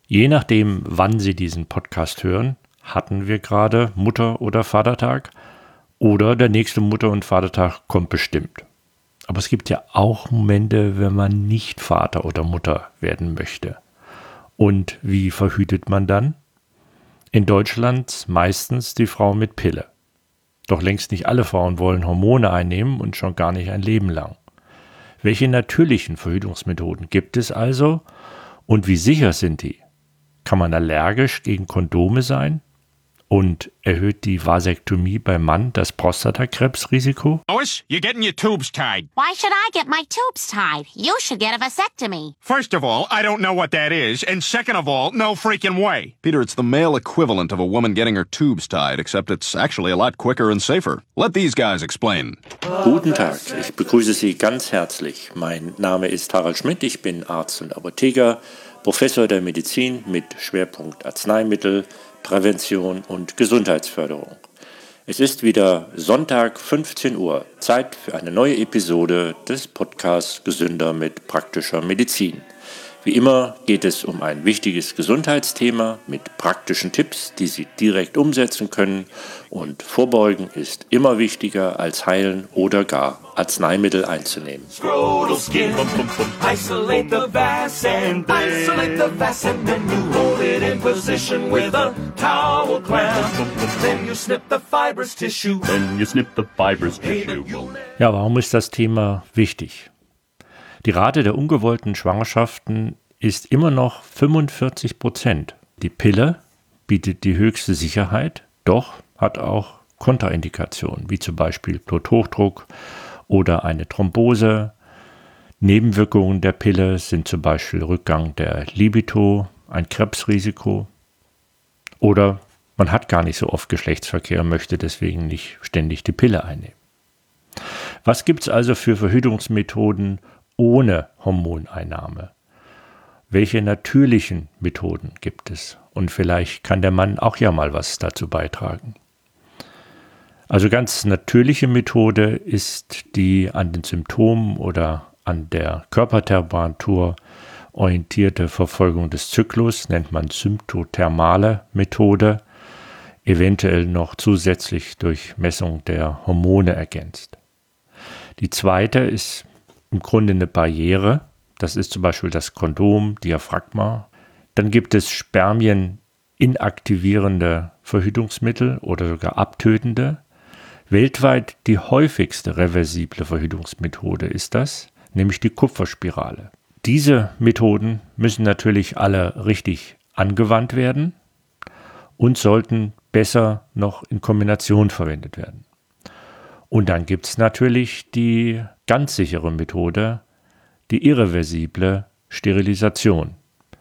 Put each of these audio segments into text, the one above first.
Je nachdem, wann Sie diesen Podcast hören, hatten wir gerade Mutter- oder Vatertag oder der nächste Mutter- und Vatertag kommt bestimmt. Aber es gibt ja auch Momente, wenn man nicht Vater oder Mutter werden möchte. Und wie verhütet man dann? In Deutschland meistens die Frau mit Pille. Doch längst nicht alle Frauen wollen Hormone einnehmen und schon gar nicht ein Leben lang. Welche natürlichen Verhütungsmethoden gibt es also und wie sicher sind die? Kann man allergisch gegen Kondome sein? Und erhöht die Vasektomie beim Mann das Prostatakrebsrisiko? Lois, you're getting your tubes tied. Why should I get my tubes tied? You should get a vasectomy. First of all, I don't know what that is, and second of all, no freaking way. Peter, it's the male equivalent of a woman getting her tubes tied, except it's actually a lot quicker and safer. Let these guys explain. Guten Tag, ich begrüße Sie ganz herzlich. Mein Name ist Harald Schmidt, ich bin Arzt und Apotheker, Professor der Medizin mit Schwerpunkt Arzneimittel, Prävention und Gesundheitsförderung. Es ist wieder Sonntag 15 Uhr, Zeit für eine neue Episode des Podcasts Gesünder mit praktischer Medizin. Wie immer geht es um ein wichtiges Gesundheitsthema mit praktischen Tipps, die Sie direkt umsetzen können, und Vorbeugen ist immer wichtiger als heilen oder gar Arzneimittel einzunehmen. Scrotal skin, isolate the vas and then you hold it in position with a towel clamp. Then you snip the fibrous tissue. Ja, warum ist das Thema wichtig? Die Rate der ungewollten Schwangerschaften ist immer noch 45%. Die Pille bietet die höchste Sicherheit, doch hat auch Kontraindikationen, wie zum Beispiel Bluthochdruck oder eine Thrombose. Nebenwirkungen der Pille sind zum Beispiel Rückgang der Libido, ein Krebsrisiko oder man hat gar nicht so oft Geschlechtsverkehr und möchte deswegen nicht ständig die Pille einnehmen. Was gibt es also für Verhütungsmethoden ohne Hormoneinnahme? Welche natürlichen Methoden gibt es? Und vielleicht kann der Mann auch ja mal was dazu beitragen. Also ganz natürliche Methode ist die an den Symptomen oder an der Körpertemperatur orientierte Verfolgung des Zyklus, nennt man symptothermale Methode, eventuell noch zusätzlich durch Messung der Hormone ergänzt. Die zweite ist im Grunde eine Barriere, das ist zum Beispiel das Kondom, Diaphragma. Dann gibt es Spermien inaktivierende Verhütungsmittel oder sogar abtötende. Weltweit die häufigste reversible Verhütungsmethode ist das, nämlich die Kupferspirale. Diese Methoden müssen natürlich alle richtig angewandt werden und sollten besser noch in Kombination verwendet werden. Und dann gibt es natürlich die ganz sichere Methode, die irreversible Sterilisation.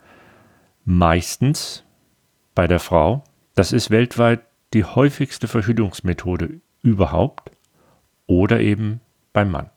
Meistens bei der Frau, das ist weltweit die häufigste Verhütungsmethode überhaupt oder eben beim Mann.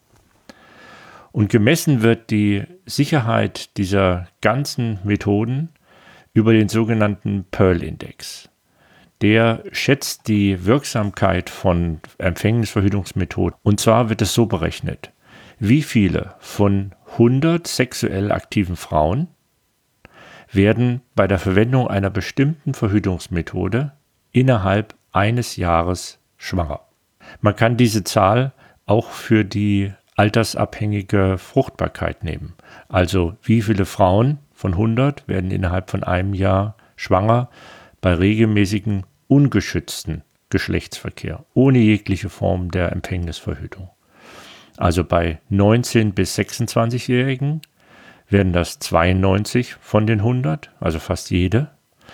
Und gemessen wird die Sicherheit dieser ganzen Methoden über den sogenannten Pearl-Index. Der schätzt die Wirksamkeit von Empfängnisverhütungsmethoden. Und zwar wird es so berechnet: Wie viele von 100 sexuell aktiven Frauen werden bei der Verwendung einer bestimmten Verhütungsmethode innerhalb eines Jahres schwanger? Man kann diese Zahl auch für die altersabhängige Fruchtbarkeit nehmen. Also wie viele Frauen von 100 werden innerhalb von einem Jahr schwanger bei regelmäßigen, ungeschützten Geschlechtsverkehr, ohne jegliche Form der Empfängnisverhütung. Also bei 19- bis 26-Jährigen werden das 92 von den 100, also fast jede.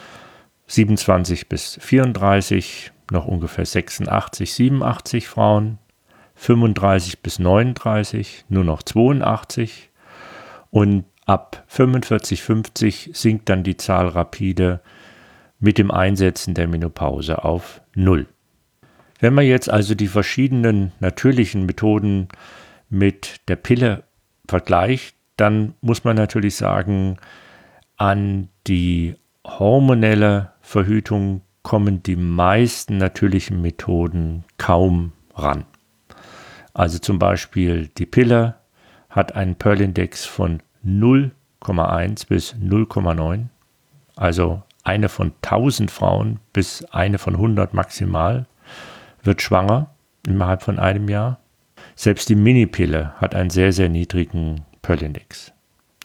27 bis 34 noch ungefähr 86, 87 Frauen. 35 bis 39 nur noch 82. Und ab 45, 50 sinkt dann die Zahl rapide mit dem Einsetzen der Menopause auf 0. Wenn man jetzt also die verschiedenen natürlichen Methoden mit der Pille vergleicht, dann muss man natürlich sagen, an die hormonelle Verhütung kommen die meisten natürlichen Methoden kaum ran. Also zum Beispiel die Pille hat einen Pearl-Index von 0,1 bis 0,9. also eine von 1000 Frauen bis eine von 100 maximal, wird schwanger innerhalb von einem Jahr. Selbst die Minipille hat einen sehr, sehr niedrigen Pearl-Index.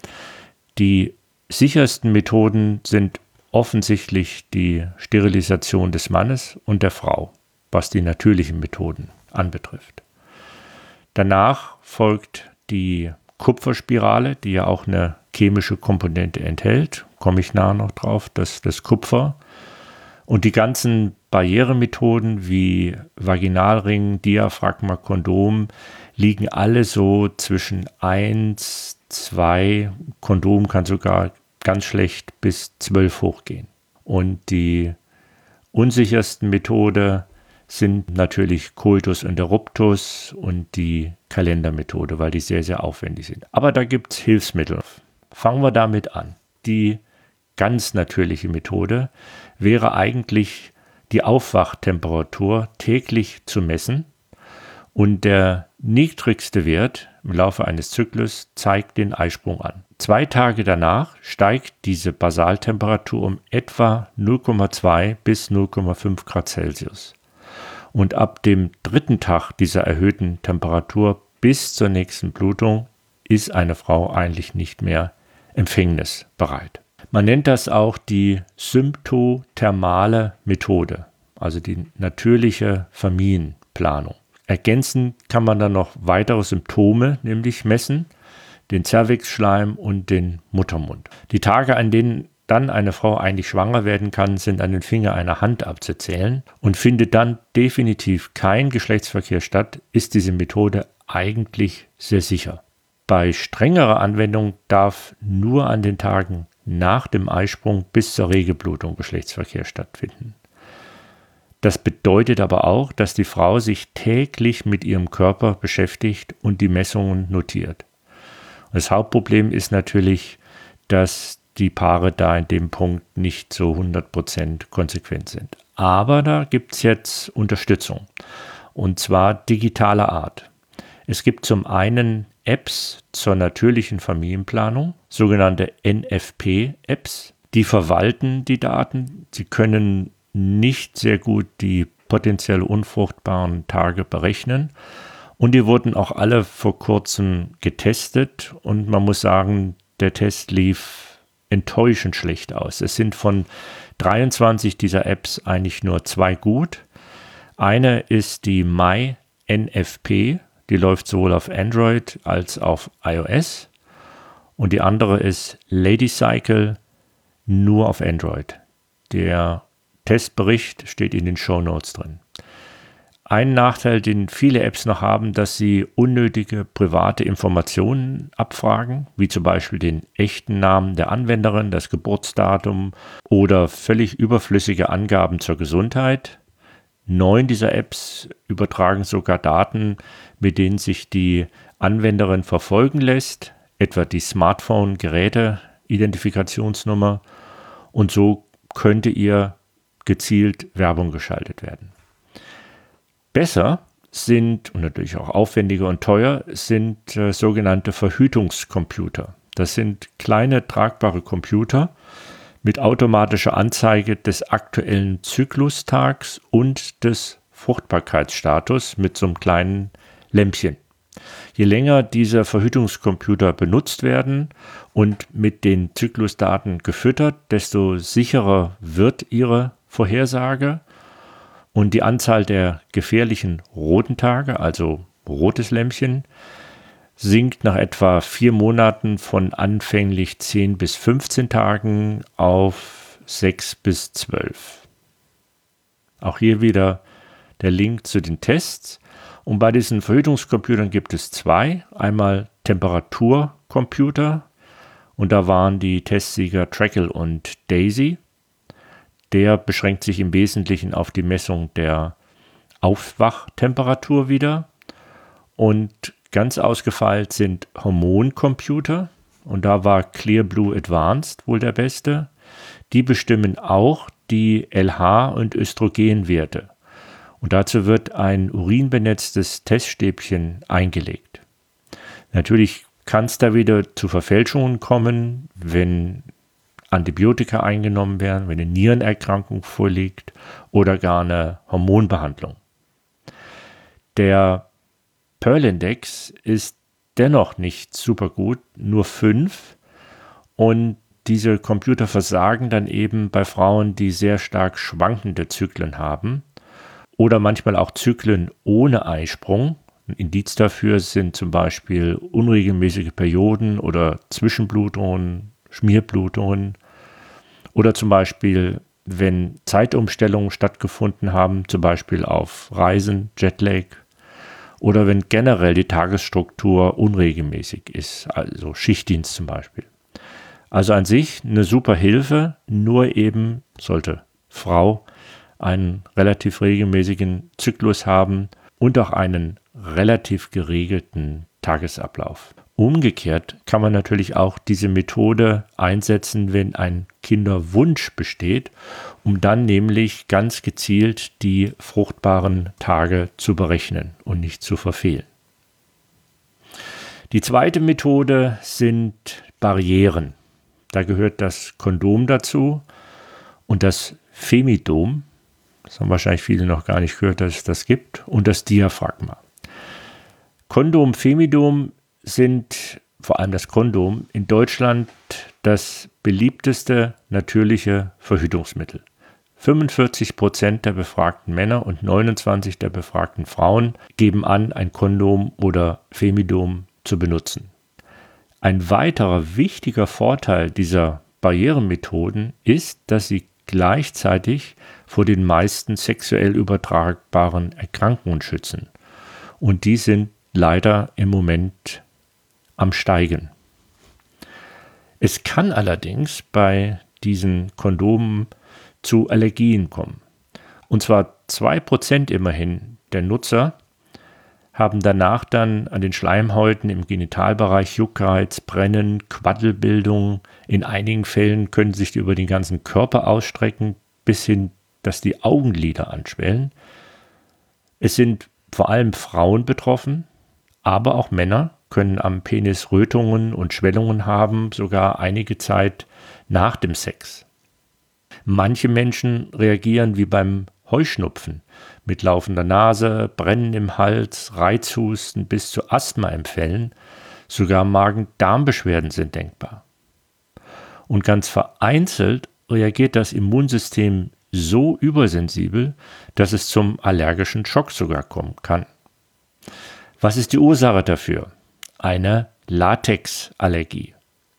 Die sichersten Methoden sind offensichtlich die Sterilisation des Mannes und der Frau, was die natürlichen Methoden anbetrifft. Danach folgt die Kupferspirale, die ja auch eine chemische Komponente enthält, komme ich nachher noch drauf, das Kupfer. Und die ganzen Barrieremethoden wie Vaginalring, Diaphragma, Kondom liegen alle so zwischen 1, 2, Kondom kann sogar ganz schlecht bis 12 hochgehen. Und die unsichersten Methode sind natürlich Coitus interruptus und die Kalendermethode, weil die sehr, sehr aufwendig sind. Aber da gibt es Hilfsmittel. Fangen wir damit an. Die ganz natürliche Methode wäre eigentlich die Aufwachtemperatur täglich zu messen und der niedrigste Wert im Laufe eines Zyklus zeigt den Eisprung an. 2 Tage danach steigt diese Basaltemperatur um etwa 0,2 bis 0,5 Grad Celsius. Und ab dem 3. Tag dieser erhöhten Temperatur bis zur nächsten Blutung ist eine Frau eigentlich nicht mehr empfängnisbereit. Man nennt das auch die symptothermale Methode, also die natürliche Familienplanung. Ergänzend kann man dann noch weitere Symptome nämlich messen, den Zervixschleim und den Muttermund. Die Tage, an denen dann eine Frau eigentlich schwanger werden kann, sind an den Finger einer Hand abzuzählen und findet dann definitiv kein Geschlechtsverkehr statt, ist diese Methode eigentlich sehr sicher. Bei strengerer Anwendung darf nur an den Tagen nach dem Eisprung bis zur Regelblutung Geschlechtsverkehr stattfinden. Das bedeutet aber auch, dass die Frau sich täglich mit ihrem Körper beschäftigt und die Messungen notiert. Das Hauptproblem ist natürlich, dass die Paare da in dem Punkt nicht so 100% konsequent sind. Aber da gibt es jetzt Unterstützung, und zwar digitaler Art. Es gibt zum einen Apps zur natürlichen Familienplanung, sogenannte NFP-Apps, die verwalten die Daten. Sie können nicht sehr gut die potenziell unfruchtbaren Tage berechnen. Und die wurden auch alle vor kurzem getestet. Und man muss sagen, der Test lief enttäuschend schlecht aus. Es sind von 23 dieser Apps eigentlich nur 2 gut. Eine ist die MyNFP, die läuft sowohl auf Android als auf iOS. Und die andere ist LadyCycle, nur auf Android. Der Testbericht steht in den Shownotes drin. Ein Nachteil, den viele Apps noch haben, dass sie unnötige private Informationen abfragen, wie zum Beispiel den echten Namen der Anwenderin, das Geburtsdatum oder völlig überflüssige Angaben zur Gesundheit. 9 dieser Apps übertragen sogar Daten, mit denen sich die Anwenderin verfolgen lässt, etwa die Smartphone-Geräte-Identifikationsnummer, und so könnte ihr gezielt Werbung geschaltet werden. Besser sind, und natürlich auch aufwendiger und teuer, sind sogenannte Verhütungscomputer. Das sind kleine tragbare Computer mit automatischer Anzeige des aktuellen Zyklustags und des Fruchtbarkeitsstatus mit so einem kleinen Lämpchen. Je länger diese Verhütungscomputer benutzt werden und mit den Zyklusdaten gefüttert, desto sicherer wird ihre Vorhersage. Und die Anzahl der gefährlichen roten Tage, also rotes Lämpchen, sinkt nach etwa 4 Monaten von anfänglich 10 bis 15 Tagen auf 6 bis 12. Auch hier wieder der Link zu den Tests. Und bei diesen Verhütungscomputern gibt es 2. Einmal Temperaturcomputer, und da waren die Testsieger Trackle und Daisy. Der beschränkt sich im Wesentlichen auf die Messung der Aufwachtemperatur wieder. Und ganz ausgefeilt sind Hormoncomputer. Und da war Clearblue Advanced wohl der beste. Die bestimmen auch die LH- und Östrogenwerte. Und dazu wird ein urinbenetztes Teststäbchen eingelegt. Natürlich kann es da wieder zu Verfälschungen kommen, wenn Antibiotika eingenommen werden, wenn eine Nierenerkrankung vorliegt oder gar eine Hormonbehandlung. Der Pearl-Index ist dennoch nicht super gut, nur 5, und diese Computer versagen dann eben bei Frauen, die sehr stark schwankende Zyklen haben oder manchmal auch Zyklen ohne Eisprung. Ein Indiz dafür sind zum Beispiel unregelmäßige Perioden oder Zwischenblutungen, Schmierblutungen oder zum Beispiel, wenn Zeitumstellungen stattgefunden haben, zum Beispiel auf Reisen, Jetlag, oder wenn generell die Tagesstruktur unregelmäßig ist, also Schichtdienst zum Beispiel. Also an sich eine super Hilfe, nur eben sollte Frau einen relativ regelmäßigen Zyklus haben und auch einen relativ geregelten Tagesablauf. Umgekehrt kann man natürlich auch diese Methode einsetzen, wenn ein Kinderwunsch besteht, um dann nämlich ganz gezielt die fruchtbaren Tage zu berechnen und nicht zu verfehlen. Die zweite Methode sind Barrieren. Da gehört das Kondom dazu und das Femidom. Das haben wahrscheinlich viele noch gar nicht gehört, dass es das gibt. Und das Diaphragma. Kondom, Femidom sind, vor allem das Kondom, in Deutschland das beliebteste natürliche Verhütungsmittel. 45% der befragten Männer und 29% der befragten Frauen geben an, ein Kondom oder Femidom zu benutzen. Ein weiterer wichtiger Vorteil dieser Barrieremethoden ist, dass sie gleichzeitig vor den meisten sexuell übertragbaren Erkrankungen schützen. Und die sind leider im Moment am Steigen. Es kann allerdings bei diesen Kondomen zu Allergien kommen. Und zwar 2% immerhin der Nutzer haben danach dann an den Schleimhäuten im Genitalbereich Juckreiz, Brennen, Quaddelbildung. In einigen Fällen können sich die über den ganzen Körper ausstrecken, bis hin, dass die Augenlider anschwellen. Es sind vor allem Frauen betroffen, aber auch Männer können am Penis Rötungen und Schwellungen haben, sogar einige Zeit nach dem Sex. Manche Menschen reagieren wie beim Heuschnupfen mit laufender Nase, Brennen im Hals, Reizhusten bis zu Asthmaempfällen, sogar Magen-Darm-Beschwerden sind denkbar. Und ganz vereinzelt reagiert das Immunsystem so übersensibel, dass es zum allergischen Schock sogar kommen kann. Was ist die Ursache dafür? Eine Latexallergie.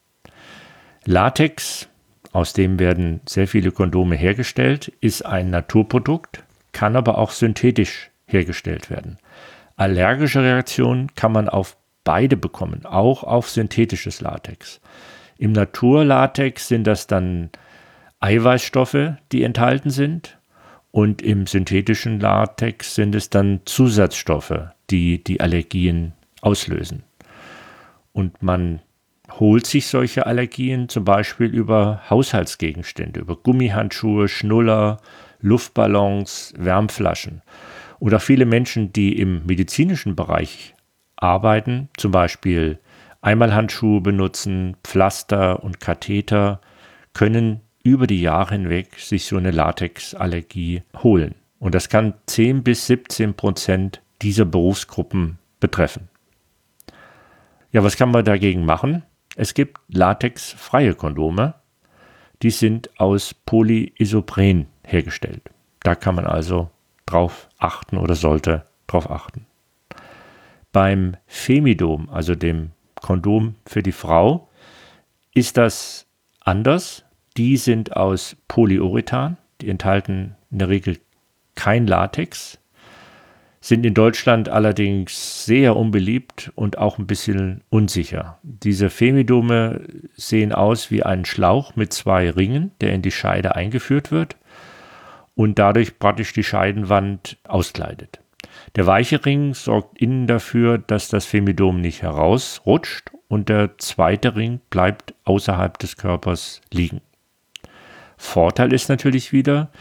Latex, aus dem werden sehr viele Kondome hergestellt, ist ein Naturprodukt, kann aber auch synthetisch hergestellt werden. Allergische Reaktionen kann man auf beide bekommen, auch auf synthetisches Latex. Im Naturlatex sind das dann Eiweißstoffe, die enthalten sind, und im synthetischen Latex sind es dann Zusatzstoffe, die die Allergien auslösen. Und man holt sich solche Allergien zum Beispiel über Haushaltsgegenstände, über Gummihandschuhe, Schnuller, Luftballons, Wärmflaschen. Oder viele Menschen, die im medizinischen Bereich arbeiten, zum Beispiel Einmalhandschuhe benutzen, Pflaster und Katheter, können über die Jahre hinweg sich so eine Latexallergie holen. Und das kann 10-17% dieser Berufsgruppen betreffen. Ja, was kann man dagegen machen? Es gibt latexfreie Kondome. Die sind aus Polyisopren hergestellt. Da kann man also drauf achten oder sollte drauf achten. Beim Femidom, also dem Kondom für die Frau, ist das anders. Die sind aus Polyurethan. Die enthalten in der Regel kein Latex, sind in Deutschland allerdings sehr unbeliebt und auch ein bisschen unsicher. Diese Femidome sehen aus wie ein Schlauch mit 2 Ringen, der in die Scheide eingeführt wird und dadurch praktisch die Scheidenwand auskleidet. Der weiche Ring sorgt innen dafür, dass das Femidom nicht herausrutscht, und der zweite Ring bleibt außerhalb des Körpers liegen. Vorteil ist natürlich wieder,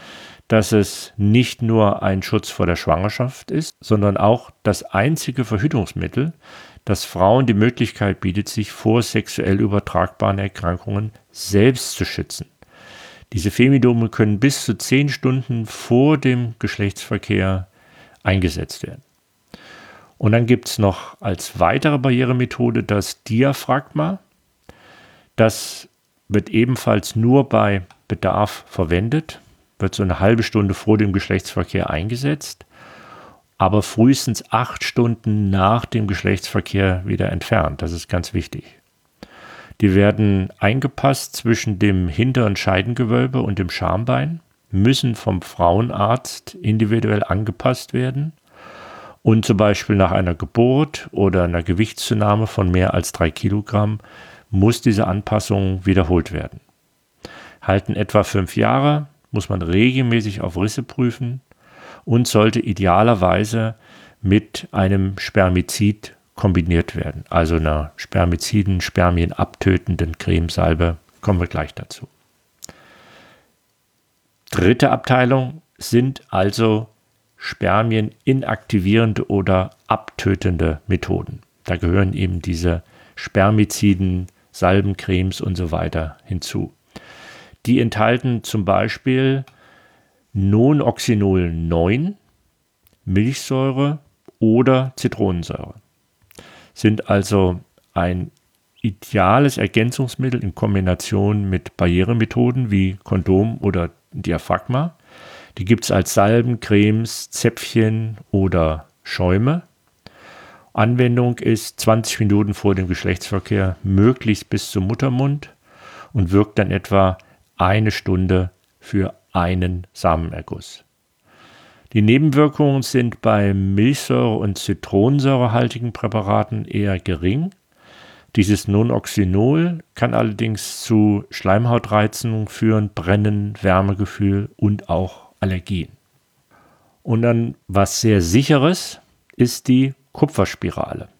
dass es nicht nur ein Schutz vor der Schwangerschaft ist, sondern auch das einzige Verhütungsmittel, das Frauen die Möglichkeit bietet, sich vor sexuell übertragbaren Erkrankungen selbst zu schützen. Diese Femidome können bis zu 10 Stunden vor dem Geschlechtsverkehr eingesetzt werden. Und dann gibt es noch als weitere Barrieremethode das Diaphragma. Das wird ebenfalls nur bei Bedarf verwendet, wird so eine halbe Stunde vor dem Geschlechtsverkehr eingesetzt, aber frühestens 8 Stunden nach dem Geschlechtsverkehr wieder entfernt. Das ist ganz wichtig. Die werden eingepasst zwischen dem hinteren Scheidengewölbe und dem Schambein, müssen vom Frauenarzt individuell angepasst werden und zum Beispiel nach einer Geburt oder einer Gewichtszunahme von mehr als 3 Kilogramm muss diese Anpassung wiederholt werden. Halten etwa 5 Jahre, muss man regelmäßig auf Risse prüfen und sollte idealerweise mit einem Spermizid kombiniert werden. Also einer Spermiziden, Spermien abtötenden Cremesalbe, kommen wir gleich dazu. Dritte Abteilung sind also Spermien inaktivierende oder abtötende Methoden. Da gehören eben diese Spermiziden, Salben, Cremes und so weiter hinzu. Die enthalten zum Beispiel Nonoxynol 9, Milchsäure oder Zitronensäure. Sind also ein ideales Ergänzungsmittel in Kombination mit Barrieremethoden wie Kondom oder Diaphragma. Die gibt es als Salben, Cremes, Zäpfchen oder Schäume. Anwendung ist 20 Minuten vor dem Geschlechtsverkehr, möglichst bis zum Muttermund und wirkt dann etwa 1 Stunde für einen Samenerguss. Die Nebenwirkungen sind bei Milchsäure- und Zitronensäurehaltigen Präparaten eher gering. Dieses Nonoxynol kann allerdings zu Schleimhautreizungen führen, Brennen, Wärmegefühl und auch Allergien. Und dann was sehr Sicheres ist die Kupferspirale.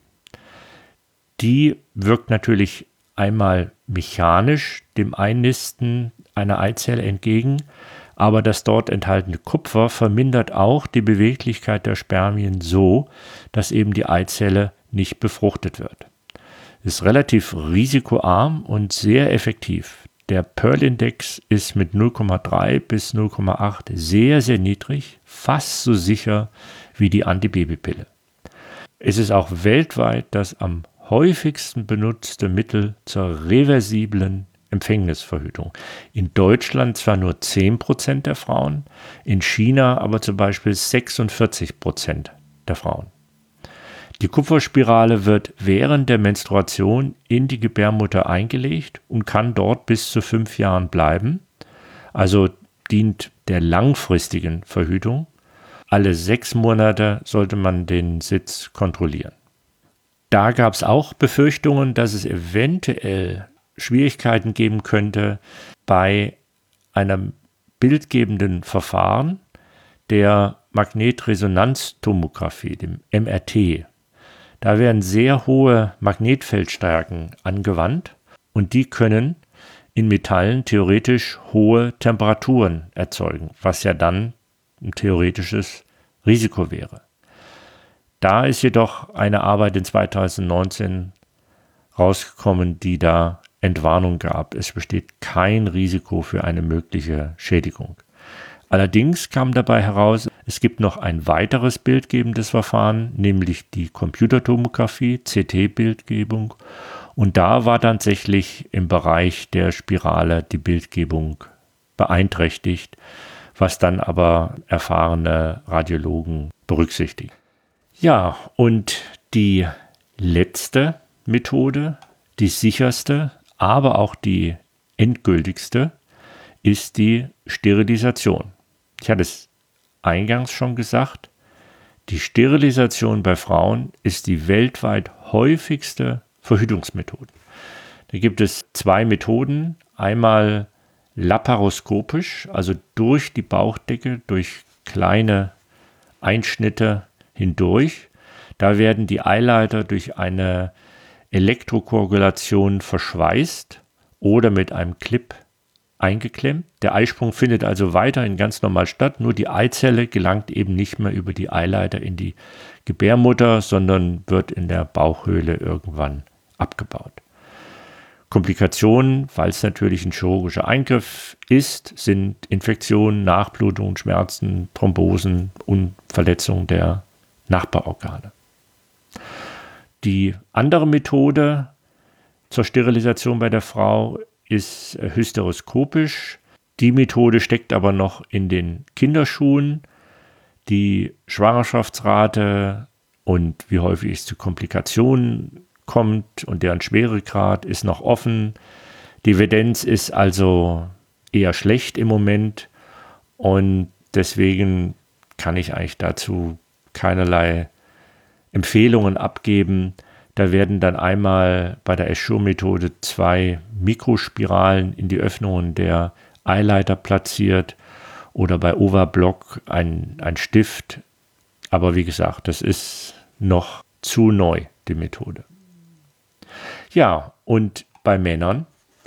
Die wirkt natürlich einmal mechanisch dem Einnisten einer Eizelle entgegen, aber das dort enthaltene Kupfer vermindert auch die Beweglichkeit der Spermien so, dass eben die Eizelle nicht befruchtet wird. Ist relativ risikoarm und sehr effektiv. Der Pearl-Index ist mit 0,3 bis 0,8 sehr, sehr niedrig, fast so sicher wie die Antibabypille. Es ist auch weltweit das am häufigsten benutzte Mittel zur reversiblen Empfängnisverhütung. In Deutschland zwar nur 10% der Frauen, in China aber zum Beispiel 46% der Frauen. Die Kupferspirale wird während der Menstruation in die Gebärmutter eingelegt und kann dort bis zu 5 Jahren bleiben, also dient der langfristigen Verhütung. Alle 6 Monate sollte man den Sitz kontrollieren. Da gab es auch Befürchtungen, dass es eventuell Schwierigkeiten geben könnte bei einem bildgebenden Verfahren der Magnetresonanztomographie, dem MRT. Da werden sehr hohe Magnetfeldstärken angewandt und die können in Metallen theoretisch hohe Temperaturen erzeugen, was ja dann ein theoretisches Risiko wäre. Da ist jedoch eine Arbeit in 2019 rausgekommen, die da Entwarnung gab. Es besteht kein Risiko für eine mögliche Schädigung. Allerdings kam dabei heraus, es gibt noch ein weiteres bildgebendes Verfahren, nämlich die Computertomographie, CT-Bildgebung. Und da war tatsächlich im Bereich der Spirale die Bildgebung beeinträchtigt, was dann aber erfahrene Radiologen berücksichtigen. Ja, und die letzte Methode, die sicherste, aber auch die endgültigste, ist die Sterilisation. Ich hatte es eingangs schon gesagt, die Sterilisation bei Frauen ist die weltweit häufigste Verhütungsmethode. Da gibt es 2 Methoden, einmal laparoskopisch, also durch die Bauchdecke, durch kleine Einschnitte hindurch. Da werden die Eileiter durch eine Elektrokoagulation verschweißt oder mit einem Clip eingeklemmt. Der Eisprung findet also weiterhin ganz normal statt, nur die Eizelle gelangt eben nicht mehr über die Eileiter in die Gebärmutter, sondern wird in der Bauchhöhle irgendwann abgebaut. Komplikationen, weil es natürlich ein chirurgischer Eingriff ist, sind Infektionen, Nachblutungen, Schmerzen, Thrombosen und Verletzungen der Nachbarorgane. Die andere Methode zur Sterilisation bei der Frau ist hysteroskopisch. Die Methode steckt aber noch in den Kinderschuhen. Die Schwangerschaftsrate und wie häufig es zu Komplikationen kommt und deren Schweregrad ist noch offen. Die Evidenz ist also eher schlecht im Moment und deswegen kann ich eigentlich dazu keinerlei Empfehlungen abgeben. Da werden dann einmal bei der Essure-Methode 2 Mikrospiralen in die Öffnungen der Eileiter platziert oder bei Ovablock ein Stift. Aber wie gesagt, das ist noch zu neu, die Methode. Ja, und bei Männern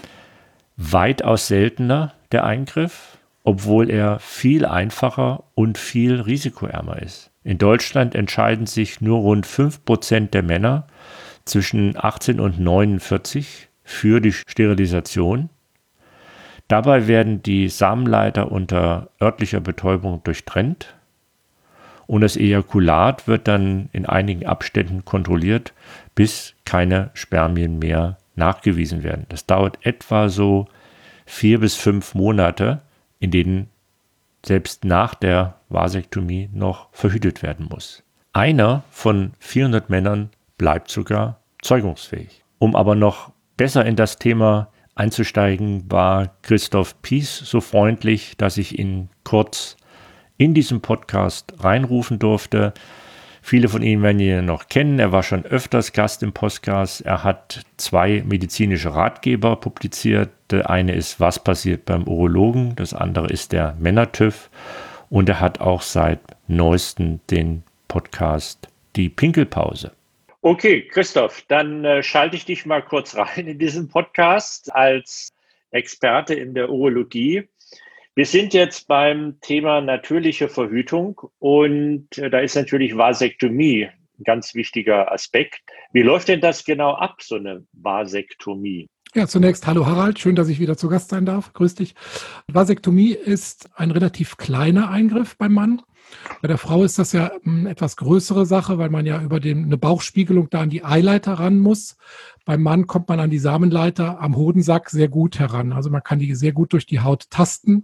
weitaus seltener der Eingriff, obwohl er viel einfacher und viel risikoärmer ist. In Deutschland entscheiden sich nur rund 5% der Männer zwischen 18 und 49 für die Sterilisation. Dabei werden die Samenleiter unter örtlicher Betäubung durchtrennt und das Ejakulat wird dann in einigen Abständen kontrolliert, bis keine Spermien mehr nachgewiesen werden. Das dauert etwa so 4 bis 5 Monate, in denen selbst nach der Vasektomie noch verhütet werden muss. Einer von 400 Männern bleibt sogar zeugungsfähig. Um aber noch besser in das Thema einzusteigen, war Christoph Pies so freundlich, dass ich ihn kurz in diesem Podcast reinrufen durfte. Viele von Ihnen werden ihn noch kennen. Er war schon öfters Gast im Podcast. Er hat 2 medizinische Ratgeber publiziert. Der eine ist Was passiert beim Urologen? Das andere ist der Männer-TÜV. Und er hat auch seit neuestem den Podcast Die Pinkelpause. Okay, Christoph, dann schalte ich dich mal kurz rein in diesen Podcast als Experte in der Urologie. Wir sind jetzt beim Thema natürliche Verhütung und da ist natürlich Vasektomie ein ganz wichtiger Aspekt. Wie läuft denn das genau ab, so eine Vasektomie? Ja, zunächst hallo Harald, schön, dass ich wieder zu Gast sein darf. Grüß dich. Vasektomie ist ein relativ kleiner Eingriff beim Mann. Bei der Frau ist das ja eine etwas größere Sache, weil man ja über eine Bauchspiegelung da an die Eileiter ran muss. Beim Mann kommt man an die Samenleiter am Hodensack sehr gut heran. Also man kann die sehr gut durch die Haut tasten.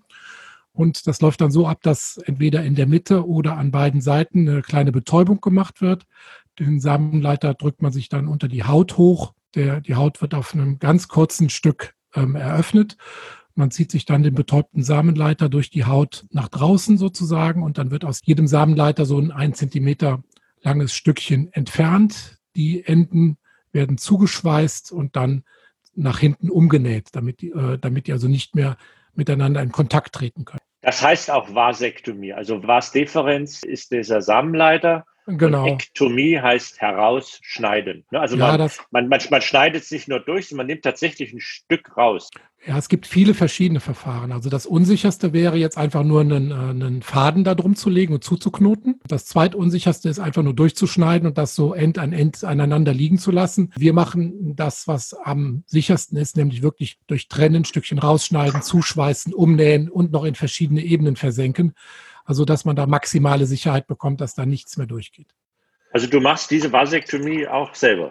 Und das läuft dann so ab, dass entweder in der Mitte oder an beiden Seiten eine kleine Betäubung gemacht wird. Den Samenleiter drückt man sich dann unter die Haut hoch. Die Haut wird auf einem ganz kurzen Stück eröffnet. Man zieht sich dann den betäubten Samenleiter durch die Haut nach draußen sozusagen und dann wird aus jedem Samenleiter so ein 1 Zentimeter langes Stückchen entfernt. Die Enden werden zugeschweißt und dann nach hinten umgenäht, damit die also nicht mehr miteinander in Kontakt treten können. Das heißt auch Vasektomie. Also Vas-Deferens ist dieser Samenleiter. Genau. Und Ektomie heißt herausschneiden. Also Ja, man schneidet es nicht nur durch, sondern man nimmt tatsächlich ein Stück raus. Ja, es gibt viele verschiedene Verfahren. Also das unsicherste wäre jetzt einfach nur einen Faden da drum zu legen und zuzuknoten. Das zweitunsicherste ist einfach nur durchzuschneiden und das so End an End aneinander liegen zu lassen. Wir machen das, was am sichersten ist, nämlich wirklich durchtrennen, Stückchen rausschneiden, zuschweißen, umnähen und noch in verschiedene Ebenen versenken. Also dass man da maximale Sicherheit bekommt, dass da nichts mehr durchgeht. Also du machst diese Vasektomie auch selber?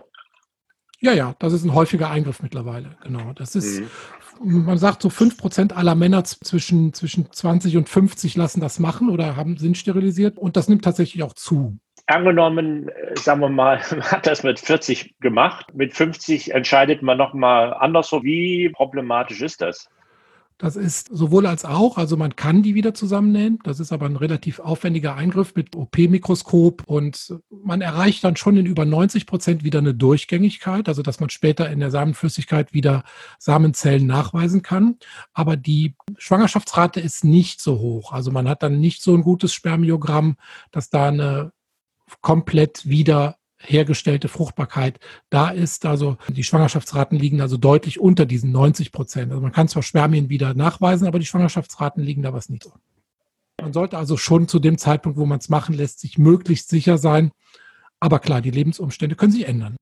Ja, das ist ein häufiger Eingriff mittlerweile. Genau. Das ist, man sagt so 5% aller Männer zwischen 20 und 50 lassen das machen oder sind sterilisiert und das nimmt tatsächlich auch zu. Angenommen, sagen wir mal, man hat das mit 40 gemacht, mit 50 entscheidet man nochmal andersrum. Wie problematisch ist das? Das ist sowohl als auch, also man kann die wieder zusammennähen. Das ist aber ein relativ aufwendiger Eingriff mit OP-Mikroskop und man erreicht dann schon in über 90% wieder eine Durchgängigkeit, also dass man später in der Samenflüssigkeit wieder Samenzellen nachweisen kann. Aber die Schwangerschaftsrate ist nicht so hoch. Also man hat dann nicht so ein gutes Spermiogramm, dass da eine komplett wieder hergestellte Fruchtbarkeit da ist. Also die Schwangerschaftsraten liegen also deutlich unter diesen 90%. Also man kann zwar Spermien wieder nachweisen, aber die Schwangerschaftsraten liegen da was niedriger. Man sollte also schon zu dem Zeitpunkt, wo man es machen lässt, sich möglichst sicher sein. Aber klar, die Lebensumstände können sich ändern.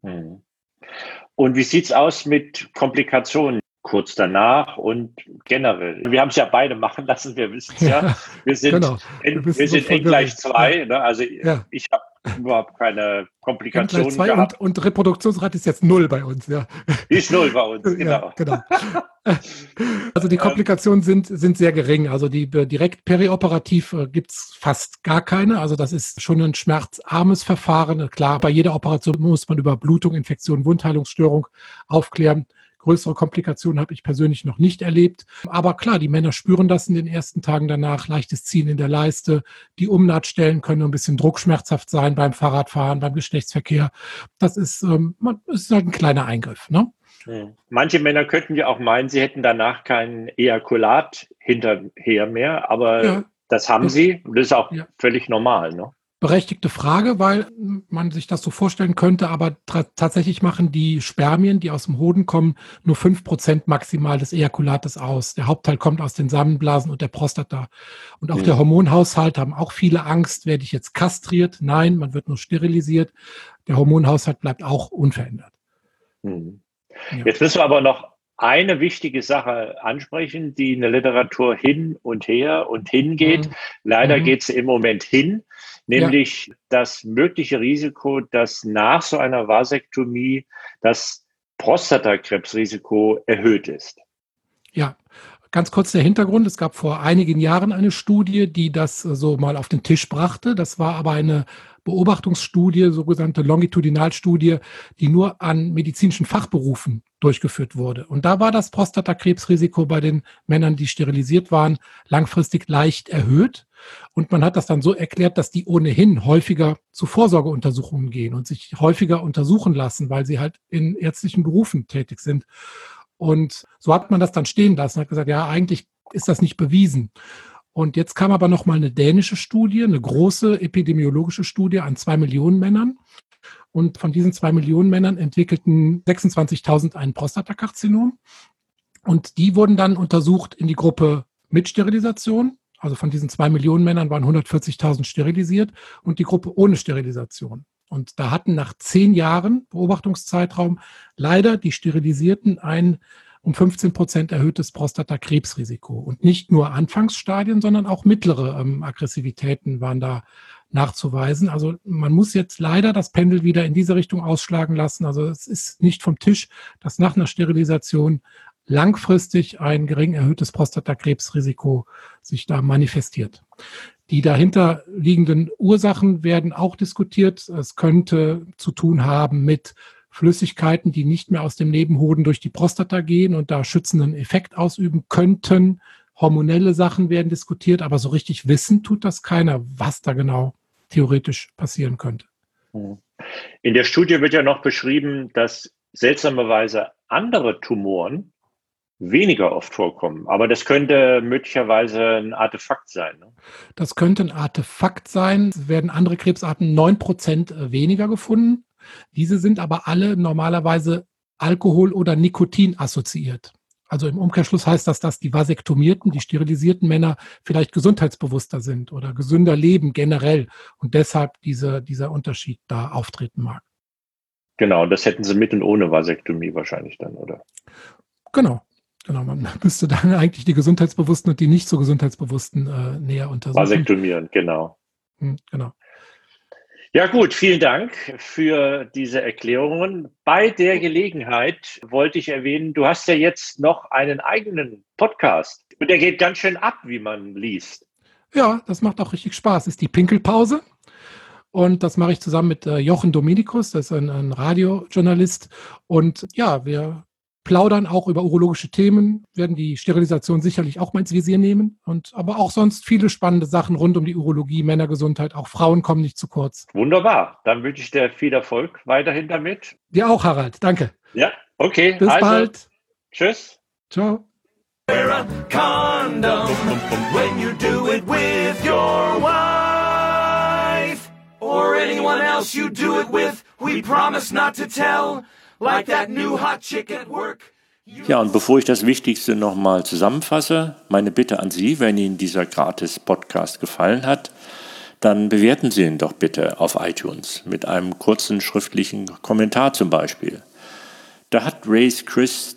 Und wie sieht's aus mit Komplikationen kurz danach und generell? Wir haben es ja beide machen lassen, wir wissen es ja. Wir sind, genau. wir sind N gleich 2. Ne? Also ich habe überhaupt keine Komplikationen N gleich 2 gehabt. Und Reproduktionsrate ist jetzt 0 bei uns. Ja. Die ist 0 bei uns, genau. Ja, genau. Also die Komplikationen sind sehr gering. Also die direkt perioperativ gibt's fast gar keine. Also das ist schon ein schmerzarmes Verfahren. Klar, bei jeder Operation muss man über Blutung, Infektion, Wundheilungsstörung aufklären. Größere Komplikationen habe ich persönlich noch nicht erlebt. Aber klar, die Männer spüren das in den ersten Tagen danach. Leichtes Ziehen in der Leiste. Die Umnahtstellen können ein bisschen druckschmerzhaft sein beim Fahrradfahren, beim Geschlechtsverkehr. Das ist halt ein kleiner Eingriff, ne? Manche Männer könnten ja auch meinen, sie hätten danach kein Ejakulat hinterher mehr, aber das haben sie. Und das ist auch völlig normal, ne? Berechtigte Frage, weil man sich das so vorstellen könnte, aber tatsächlich machen die Spermien, die aus dem Hoden kommen, nur 5% maximal des Ejakulates aus. Der Hauptteil kommt aus den Samenblasen und der Prostata. Und auch der Hormonhaushalt, haben auch viele Angst, werde ich jetzt kastriert? Nein, man wird nur sterilisiert. Der Hormonhaushalt bleibt auch unverändert. Jetzt müssen wir aber noch eine wichtige Sache ansprechen, die in der Literatur hin und her und hingeht. Leider geht es im Moment hin, nämlich das mögliche Risiko, dass nach so einer Vasektomie das Prostatakrebsrisiko erhöht ist. Ja, ganz kurz der Hintergrund. Es gab vor einigen Jahren eine Studie, die das so mal auf den Tisch brachte. Das war aber eine Beobachtungsstudie, sogenannte Longitudinalstudie, die nur an medizinischen Fachberufen durchgeführt wurde. Und da war das Prostatakrebsrisiko bei den Männern, die sterilisiert waren, langfristig leicht erhöht. Und man hat das dann so erklärt, dass die ohnehin häufiger zu Vorsorgeuntersuchungen gehen und sich häufiger untersuchen lassen, weil sie halt in ärztlichen Berufen tätig sind. Und so hat man das dann stehen lassen, hat gesagt, ja, eigentlich ist das nicht bewiesen. Und jetzt kam aber noch mal eine dänische Studie, eine große epidemiologische Studie an 2 Millionen Männern. Und von diesen 2 Millionen Männern entwickelten 26.000 ein Prostatakarzinom. Und die wurden dann untersucht in die Gruppe mit Sterilisation. Also von diesen 2 Millionen Männern waren 140.000 sterilisiert und die Gruppe ohne Sterilisation. Und da hatten nach 10 Jahren Beobachtungszeitraum leider die Sterilisierten ein um 15% erhöhtes Prostatakrebsrisiko. Und nicht nur Anfangsstadien, sondern auch mittlere Aggressivitäten waren da nachzuweisen. Also man muss jetzt leider das Pendel wieder in diese Richtung ausschlagen lassen. Also es ist nicht vom Tisch, dass nach einer Sterilisation langfristig ein gering erhöhtes Prostatakrebsrisiko sich da manifestiert. Die dahinter liegenden Ursachen werden auch diskutiert. Es könnte zu tun haben mit Flüssigkeiten, die nicht mehr aus dem Nebenhoden durch die Prostata gehen und da schützenden Effekt ausüben könnten. Hormonelle Sachen werden diskutiert, aber so richtig wissen tut das keiner, was da genau theoretisch passieren könnte. In der Studie wird ja noch beschrieben, dass seltsamerweise andere Tumoren weniger oft vorkommen. Aber das könnte möglicherweise ein Artefakt sein. Ne? Das könnte ein Artefakt sein. Es werden andere Krebsarten 9% weniger gefunden. Diese sind aber alle normalerweise Alkohol- oder Nikotin assoziiert. Also im Umkehrschluss heißt das, dass die vasektomierten, die sterilisierten Männer vielleicht gesundheitsbewusster sind oder gesünder leben generell und deshalb dieser Unterschied da auftreten mag. Genau, das hätten sie mit und ohne Vasektomie wahrscheinlich dann, oder? Genau, man müsste dann eigentlich die Gesundheitsbewussten und die nicht so Gesundheitsbewussten näher untersuchen. Vasektomieren, genau. Genau. Ja gut, vielen Dank für diese Erklärungen. Bei der Gelegenheit wollte ich erwähnen, du hast ja jetzt noch einen eigenen Podcast und der geht ganz schön ab, wie man liest. Ja, das macht auch richtig Spaß. Ist die Pinkelpause und das mache ich zusammen mit Jochen Dominikus, das ist ein Radiojournalist und ja, wir plaudern auch über urologische Themen, werden die Sterilisation sicherlich auch mal ins Visier nehmen. Aber auch sonst viele spannende Sachen rund um die Urologie, Männergesundheit, auch Frauen kommen nicht zu kurz. Wunderbar, dann wünsche ich dir viel Erfolg weiterhin damit. Dir auch, Harald, danke. Ja, okay. Bis bald. Tschüss. Ciao. Wear a condom when you do it with your wife or anyone else you do it with. We promise not to tell, like that new hot chick at work. Ja, und bevor ich das Wichtigste nochmal zusammenfasse, meine Bitte an Sie, wenn Ihnen dieser Gratis-Podcast gefallen hat, dann bewerten Sie ihn doch bitte auf iTunes mit einem kurzen schriftlichen Kommentar zum Beispiel. Da hat Race Chris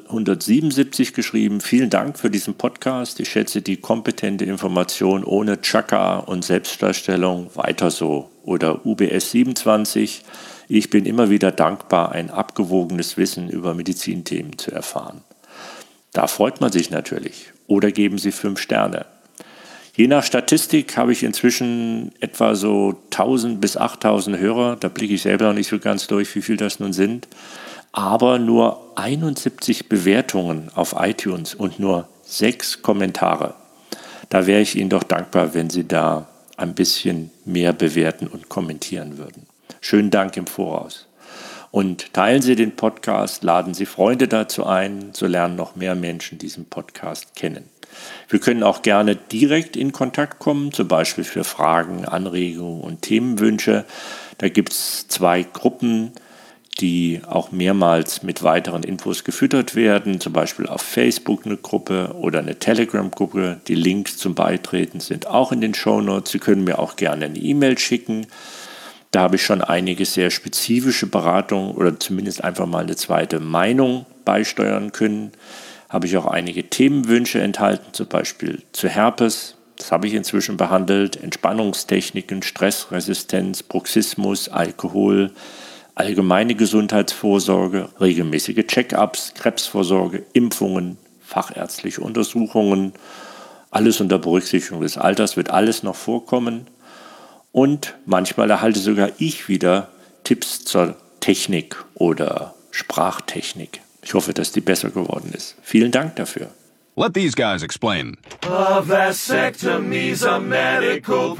277 geschrieben: Vielen Dank für diesen Podcast. Ich schätze die kompetente Information ohne Chaka und Selbstdarstellung, weiter so. Oder UBS 27. Ich bin immer wieder dankbar, ein abgewogenes Wissen über Medizinthemen zu erfahren. Da freut man sich natürlich. Oder geben Sie 5 Sterne. Je nach Statistik habe ich inzwischen etwa so 1000 bis 8000 Hörer. Da blicke ich selber noch nicht so ganz durch, wie viel das nun sind. Aber nur 71 Bewertungen auf iTunes und nur 6 Kommentare. Da wäre ich Ihnen doch dankbar, wenn Sie da ein bisschen mehr bewerten und kommentieren würden. Schönen Dank im Voraus. Und teilen Sie den Podcast, laden Sie Freunde dazu ein, so lernen noch mehr Menschen diesen Podcast kennen. Wir können auch gerne direkt in Kontakt kommen, zum Beispiel für Fragen, Anregungen und Themenwünsche. Da gibt es 2 Gruppen, die auch mehrmals mit weiteren Infos gefüttert werden, zum Beispiel auf Facebook eine Gruppe oder eine Telegram-Gruppe. Die Links zum Beitreten sind auch in den Shownotes. Sie können mir auch gerne eine E-Mail schicken. Da habe ich schon einige sehr spezifische Beratungen oder zumindest einfach mal eine zweite Meinung beisteuern können. Habe ich auch einige Themenwünsche enthalten, zum Beispiel zu Herpes. Das habe ich inzwischen behandelt. Entspannungstechniken, Stressresistenz, Bruxismus, Alkohol, allgemeine Gesundheitsvorsorge, regelmäßige Check-ups, Krebsvorsorge, Impfungen, fachärztliche Untersuchungen. Alles unter Berücksichtigung des Alters wird alles noch vorkommen. Und manchmal erhalte sogar ich wieder Tipps zur Technik oder Sprachtechnik. Ich hoffe, dass die besser geworden ist. Vielen Dank dafür. Let these guys explain. A vasectomy's a medical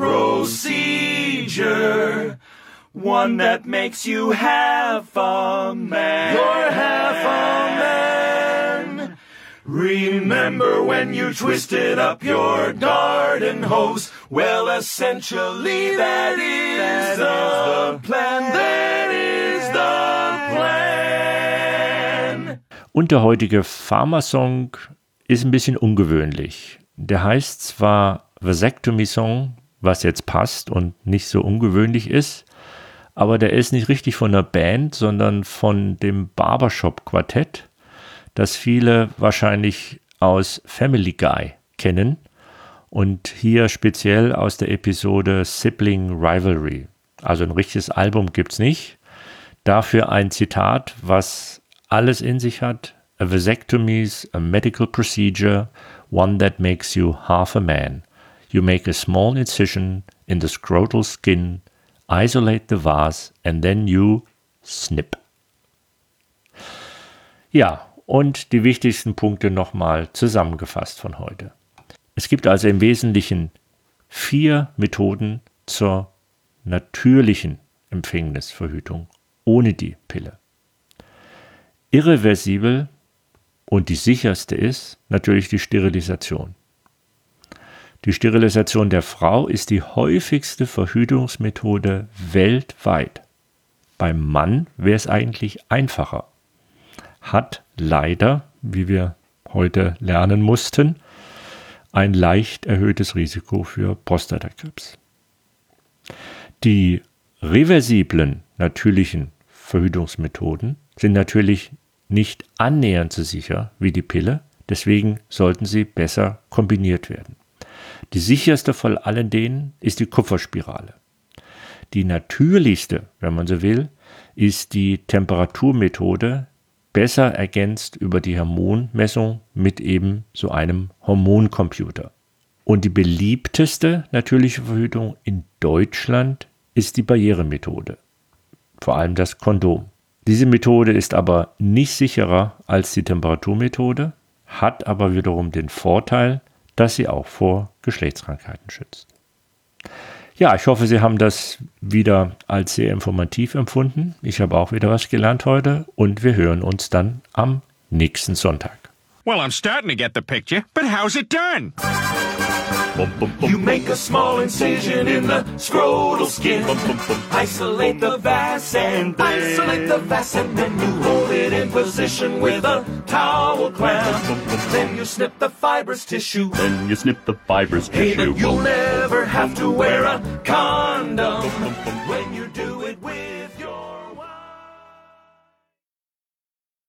procedure, one that makes you half a man. You're half a man. Remember when you twisted up your garden hose? Well, essentially that is the plan. That is the plan. Und der heutige Pharma-Song ist ein bisschen ungewöhnlich. Der heißt zwar Vasectomy Song, was jetzt passt und nicht so ungewöhnlich ist, aber der ist nicht richtig von der Band, sondern von dem Barbershop-Quartett, das viele wahrscheinlich aus Family Guy kennen und hier speziell aus der Episode Sibling Rivalry. Also ein richtiges Album gibt es nicht. Dafür ein Zitat, was alles in sich hat. A vasectomy is a medical procedure, one that makes you half a man. You make a small incision in the scrotal skin, isolate the vas, and then you snip. Ja, und die wichtigsten Punkte nochmal zusammengefasst von heute. Es gibt also im Wesentlichen 4 Methoden zur natürlichen Empfängnisverhütung ohne die Pille. Irreversibel und die sicherste ist natürlich die Sterilisation. Die Sterilisation der Frau ist die häufigste Verhütungsmethode weltweit. Beim Mann wäre es eigentlich einfacher. Hat leider, wie wir heute lernen mussten, ein leicht erhöhtes Risiko für Prostatakrebs. Die reversiblen natürlichen Verhütungsmethoden sind natürlich nicht annähernd so sicher wie die Pille, deswegen sollten sie besser kombiniert werden. Die sicherste von allen denen ist die Kupferspirale. Die natürlichste, wenn man so will, ist die Temperaturmethode, besser ergänzt über die Hormonmessung mit eben so einem Hormoncomputer. Und die beliebteste natürliche Verhütung in Deutschland ist die Barrieremethode, vor allem das Kondom. Diese Methode ist aber nicht sicherer als die Temperaturmethode, hat aber wiederum den Vorteil, dass sie auch vor Geschlechtskrankheiten schützt. Ja, ich hoffe, Sie haben das wieder als sehr informativ empfunden. Ich habe auch wieder was gelernt heute und wir hören uns dann am nächsten Sonntag. Well, I'm starting to get the picture, but how's it done? You make a small incision in the scrotal skin. Isolate the vas and then you hold it in position with a towel clamp. Then you snip the fibrous tissue. Hey, then you'll never have to wear a condom.